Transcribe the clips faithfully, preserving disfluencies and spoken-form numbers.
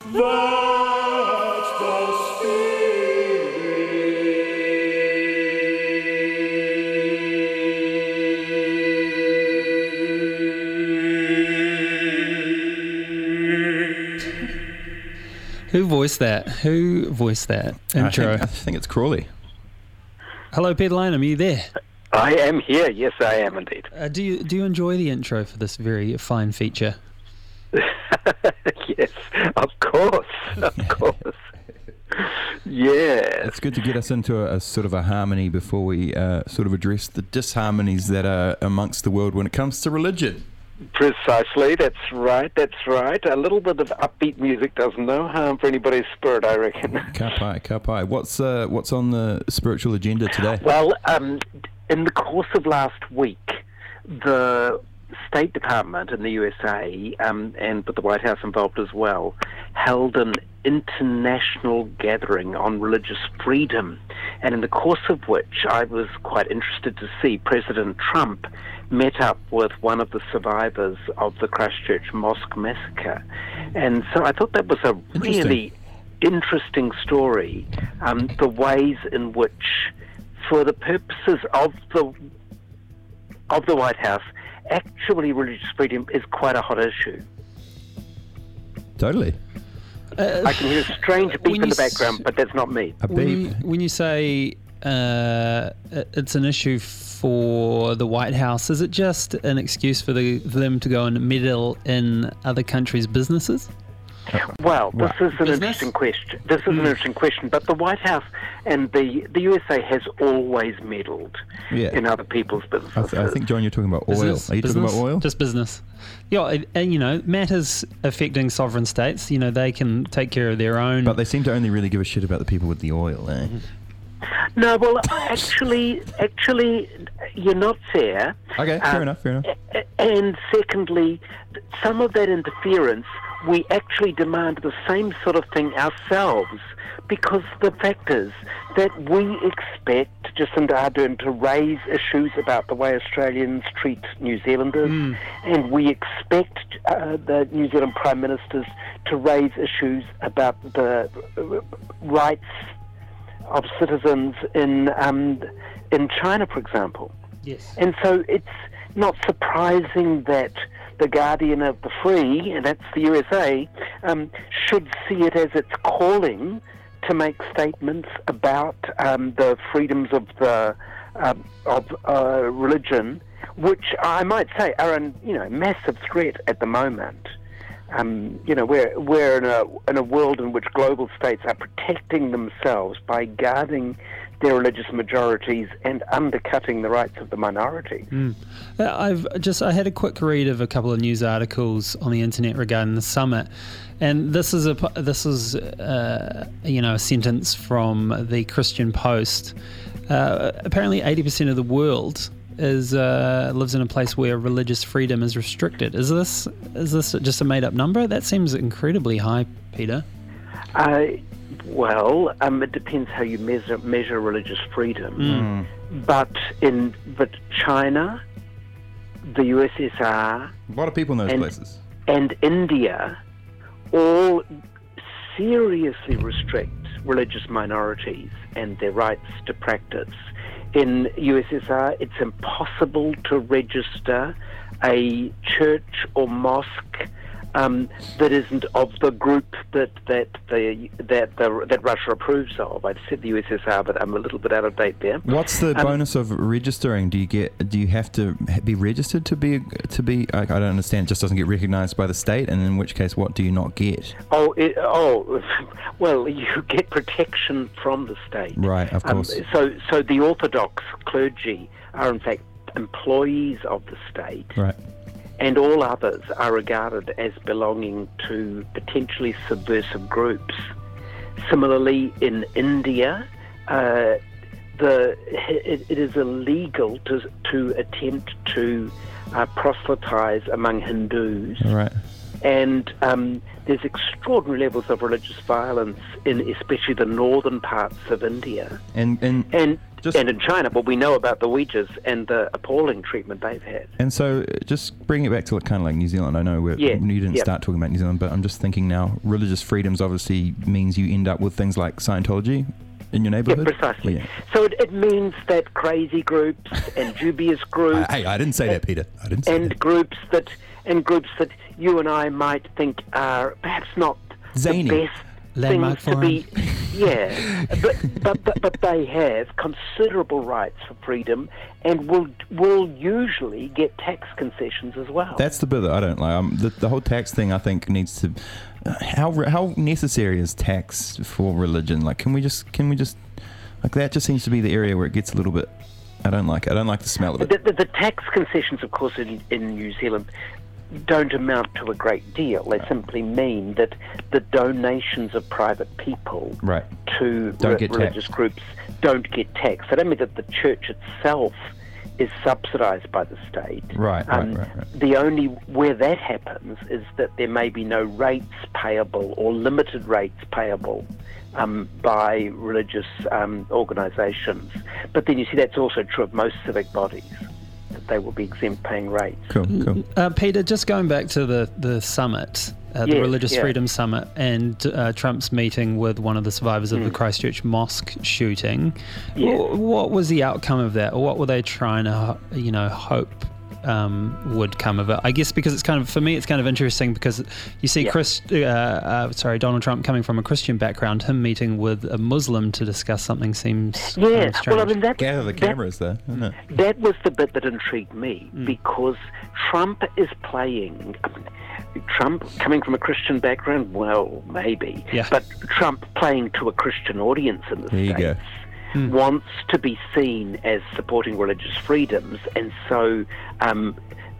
That's the spirit. Who voiced that? Who voiced that intro? I think, I think it's Crawley. Hello, Peter Lanham, are you there? I am here. Yes, I am indeed. Uh, do you do you enjoy the intro for this very fine feature? Yes, of course, of course. Yeah. It's good to get us into a, a sort of a harmony before we uh, sort of address the disharmonies that are amongst the world when it comes to religion. Precisely, that's right, that's right. A little bit of upbeat music does no harm for anybody's spirit, I reckon. Kapai, kapai. What's, uh, what's on the spiritual agenda today? Well, um, in the course of last week, the State Department in the U S A, um, and with the White House involved as well, held an international gathering on religious freedom, and in the course of which I was quite interested to see President Trump met up with one of the survivors of the Christchurch Mosque massacre. And so I thought that was a really interesting story, um, the ways in which, for the purposes of the of the White House, actually religious freedom is quite a hot issue. Totally. Uh, I can hear a strange beep when in you the background, s- but that's not me. A when, beep. you, when you say uh, it's an issue for the White House, is it just an excuse for, the, for them to go and meddle in other countries' businesses? Well, this Right. is an Business? interesting question. This is an interesting question, but the White House and the the U S A has always meddled Yeah. in other people's I, businesses. th- I think, John, you're talking about oil. Business? Are you Business? talking about oil? Just business. Yeah, and- and you know, matters affecting sovereign states, you know, they can take care of their own. But they seem to only really give a shit about the people with the oil, eh? No, well, actually, actually, you're not fair. Okay, fair Um, enough, fair enough. A- And secondly, some of that interference, we actually demand the same sort of thing ourselves, because the fact is that we expect Jacinda Ardern to raise issues about the way Australians treat New Zealanders, Mm. and we expect uh, the New Zealand Prime Ministers to raise issues about the uh, rights of citizens in um, in China, for example. Yes. And so it's not surprising that the Guardian of the Free, and that's the U S A, um, should see it as its calling to make statements about um, the freedoms of the uh, of uh, religion, which I might say are a you know massive threat at the moment. Um, you know, we're we're in a in a world in which global states are protecting themselves by guarding their religious majorities and undercutting the rights of the minority. Mm. Uh, I've just I had a quick read of a couple of news articles on the internet regarding the summit, and this is a p- this is uh, you know a sentence from the Christian Post. Uh, apparently, eighty percent of the world is uh, lives in a place where religious freedom is restricted. Is this is this just a made up number? That seems incredibly high, Peter. Uh, well, um, it depends how you measure measure religious freedom. Mm. But in but China, the U S S R, A lot of people in those and- places. and India all seriously restrict religious minorities and their rights to practice. In U S S R, it's impossible to register a church or mosque um, that isn't of the group that that the that the, that Russia approves of. I said the U S S R, but I'm a little bit out of date there. What's the Um, bonus of registering? Do you get? Do you have to ha- be registered to be to be? I, I don't understand. It just doesn't get recognised by the state, and in which case, what do you not get? Oh, it, oh, well, you get protection from the state. Right, of Um, course. so, so the Orthodox clergy are in fact employees of the state, Right. and all others are regarded as belonging to potentially subversive groups. Similarly, in India, uh, the it, it is illegal to to attempt to uh, proselytize among Hindus. All right. and um, there's extraordinary levels of religious violence in especially the northern parts of India And and and Just- and in China. But we know about the Uyghurs and the appalling treatment they've had. And so, uh, just bring it back to kind of like New Zealand. I know we're, Yeah, you didn't yeah. start talking about New Zealand, but I'm just thinking now, religious freedoms obviously means you end up with things like Scientology in your Yeah, neighborhood. precisely. Yeah. So it, it means that crazy groups and dubious groups I, hey, I didn't say that, Peter. I didn't say and that. groups that and groups that you and I might think are perhaps not Zany. the best Landmark things to be. Yeah, but, but but but they have considerable rights for freedom and will will usually get tax concessions as well. That's the bit that I don't like. Um, the, the whole tax thing, I think, needs to. Uh, how how necessary is tax for religion? Like, can we just can we just like that? Just seems to be the area where it gets a little bit. I don't like it. I don't like the smell of it. The, the, the tax concessions, of course, in, in New Zealand don't amount to a great deal. They simply mean that the donations of private people Right. to Don't re- get religious taxed. groups don't get taxed. They don't mean that the church itself is subsidised by the state. Right, right, Um, right, right. The only where that happens is that there may be no rates payable or limited rates payable um, by religious um, organisations. But then you see that's also true of most civic bodies, that they will be exempt paying rates. Cool, cool. Uh, Peter, just going back to the, the summit, uh, the Yes, Religious yeah. Freedom Summit, and uh, Trump's meeting with one of the survivors of the Christchurch mosque shooting. Yeah. Wh- What was the outcome of that, or what were they trying to, ho- you know, hope um, would come of it? I guess because it's kind of, for me, it's kind of interesting because you see Yeah. Chris, uh, uh, sorry, Donald Trump coming from a Christian background, him meeting with a Muslim to discuss something seems kind Yeah, of strange. well, I mean, that's, Gather the that- cameras there, isn't it? That was the bit that intrigued me because Trump is playing. I mean, Trump coming from a Christian background, well, maybe, Yeah. but Trump playing to a Christian audience in the There you go. States wants to be seen as supporting religious freedoms, and so. Um,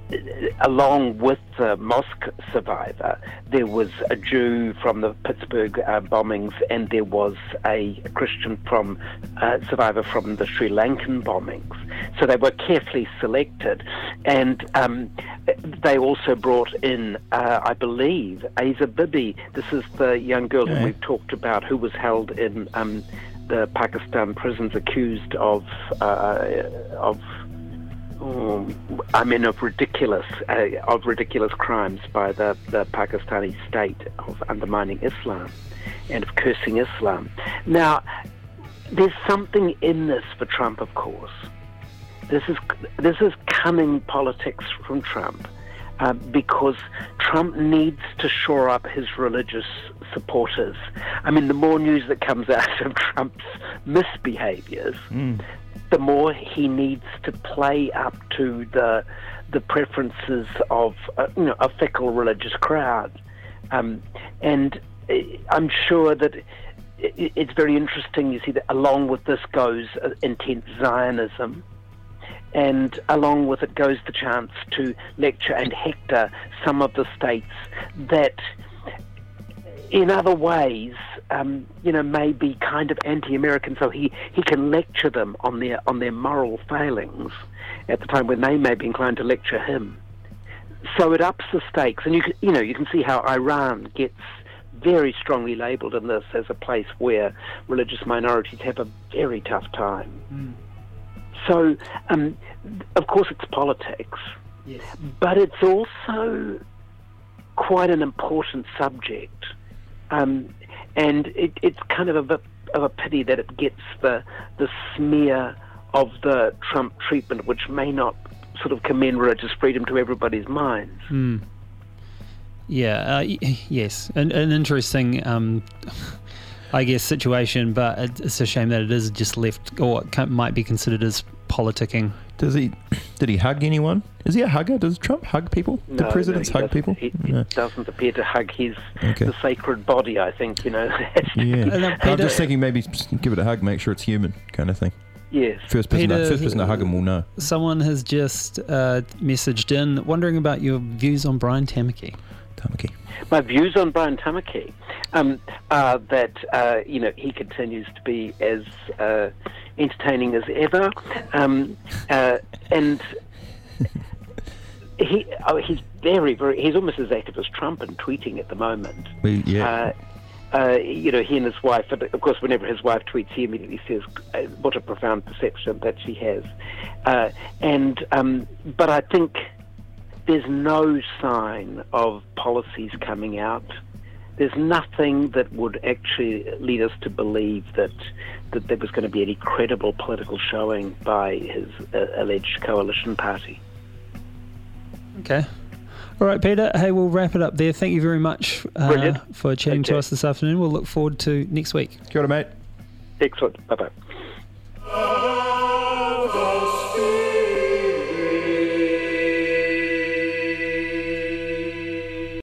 Along with the mosque survivor, there was a Jew from the Pittsburgh uh, bombings, and there was a Christian from uh, survivor from the Sri Lankan bombings. So they were carefully selected, and um, they also brought in, uh, I believe, Asa Bibi. This is the young girl Yeah. who we've talked about, who was held in um, the Pakistan prisons, accused of uh, of. Um, I mean, of ridiculous, uh, of ridiculous crimes by the, the Pakistani state of undermining Islam and of cursing Islam. Now, there's something in this for Trump, of course. This is this is cunning politics from Trump, uh, because Trump needs to shore up his religious supporters. I mean, the more news that comes out of Trump's misbehaviors, Mm. the more he needs to play up to the the preferences of uh, you know a fickle religious crowd, um, and uh, I'm sure that it, it's very interesting. You see that along with this goes uh, intense Zionism, and along with it goes the chance to lecture and hector some of the states that, in other ways, um, you know, may be kind of anti-American, so he, he can lecture them on their on their moral failings at the time when they may be inclined to lecture him. So it ups the stakes, and you can, you know you can see how Iran gets very strongly labelled in this as a place where religious minorities have a very tough time. Mm. So, um, of course, it's politics, Yes. but it's also quite an important subject. Um, and it, it's kind of a bit of a pity that it gets the the smear of the Trump treatment, which may not sort of commend religious freedom to everybody's minds. Mm. Yeah, uh, y- yes, an, an interesting, um, I guess, situation, but it- it's a shame that it is just left, or it ca- might be considered as politicking. Does he? Did he hug anyone? Is he a hugger? Does Trump hug people? Do No, presidents no, he hug doesn't- people? He, he No. doesn't appear to hug his Okay. the sacred body. I think you know. Yeah. And, uh, I'm Peter- just thinking maybe just give it a hug, make sure it's human, kind of thing. Yes. First person, to, Peter- first person to hug him will know. Someone has just uh, messaged in wondering about your views on Brian Tamaki. Tamaki. My views on Brian Tamaki um, are that uh, you know he continues to be as uh, entertaining as ever, um, uh, and he oh, he's very, very. He's almost as active as Trump in tweeting at the moment. We, yeah. Uh, uh, you know, he and his wife. And of course, whenever his wife tweets, he immediately says, uh, "What a profound perception that she has." Uh, and um, but I think there's no sign of policies coming out. There's nothing that would actually lead us to believe that that there was going to be any credible political showing by his uh, alleged coalition party. Okay. All right, Peter. Hey, we'll wrap it up there. Thank you very much uh, for chatting Okay. to us this afternoon. We'll look forward to next week. Kia ora, mate. Excellent. Bye-bye.